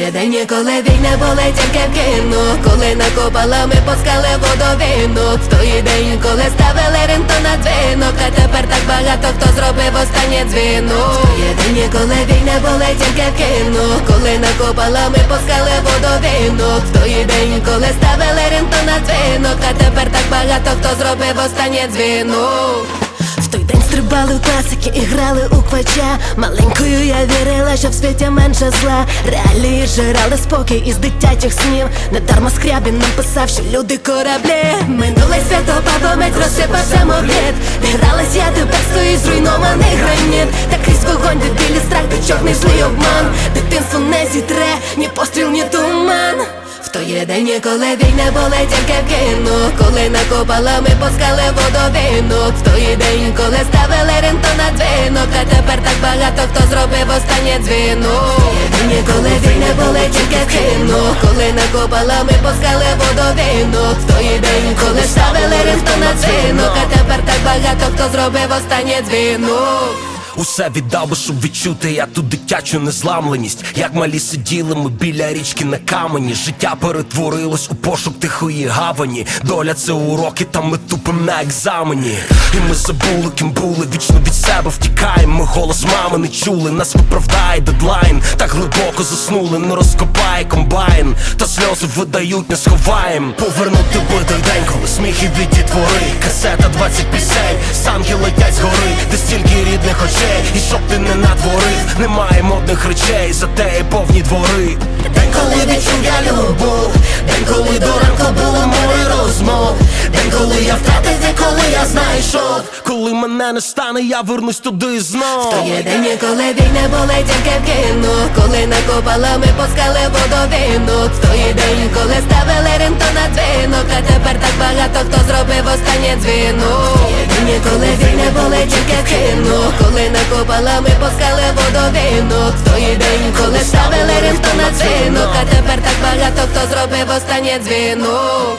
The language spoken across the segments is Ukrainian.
є день, коли війни були тільки в кіно, коли накопалами пускали водовинок. В той день, коли ставили ринто на дзвінок, а тепер так багато хто зробив останнє дзвінок. В є день, коли війни були тільки в кіно, коли накопалами пускали водовинок. В той день, коли ставили ринто на дзвінок, а тепер так багато хто зробив останнє дзвінок. В той день стрибали в класики і грали у квача. Маленькою я вірила, що в світі менше зла. Реалії жирали спокій із дитячих снів. Недарма Скрябін нам писав, що люди кораблі. Минуле свято бабомет розсипався мовліт. Де грались я, тепер стоїть зруйнований граніт. Та крізь вогонь, де білі страх, де чорний злий обман. Дитинство не зітре, ні постріл, ні туман. В той день, коли війни були тільки в кіно, коли накопалами пускали водовинок. В той день, коли ставили ринто на дзвінок, а тепер так багато хто зробив останнє дзвінок. В той день, коли війни були тільки в кіно, коли накопалами пускали водовинок. В той день, коли ставили ринто на дзвінок, а тепер так багато хто зробив останнє дзвінок. Усе віддав би, щоб відчути я ту дитячу незламленість. Як малі сиділи ми біля річки на камені. Життя перетворилось у пошук тихої гавані. Доля це уроки, там ми тупим на екзамені. І ми забули, ким були, вічно від себе втікаємо. Ми голос мами не чули, нас виправдає дедлайн. Так глибоко заснули, не розкопає комбайн. Та сльози видають, не сховаєм. Повернути би той день, коли сміх і віді твори. Касета 20 пісень, санки летять згори. Де стільки рідних очей, і щоб ти не натворив, немає модних речей, зате є повні двори. День, коли відчув я любов, день, коли до ранку було море розмов. День, коли я втратив, і коли я знайшов. Коли мене не стане, я вернусь туди знов. В той день, коли війни були тільки в кіно, коли накопалами пускали водовинок. В той день, коли ставили ринто на дзвінок, а тепер так багато хто зробив останнє дзвінок. В той день, коли війни були тільки в кіно, коли накопалами пускали водовинок. В той день, коли ставили ринто на дзвінок, а тепер так багато хто зробив останнє дзвінок.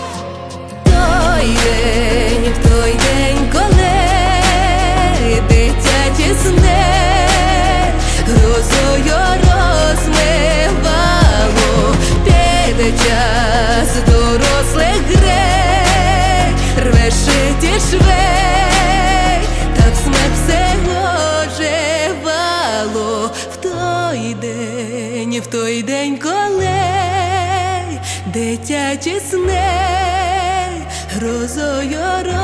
В той день, коли дитячі сни грозою розмивало, піде час дорослих грей, рве шиті швей, так смерть все оживало. В той день, коли дитячі сни грозою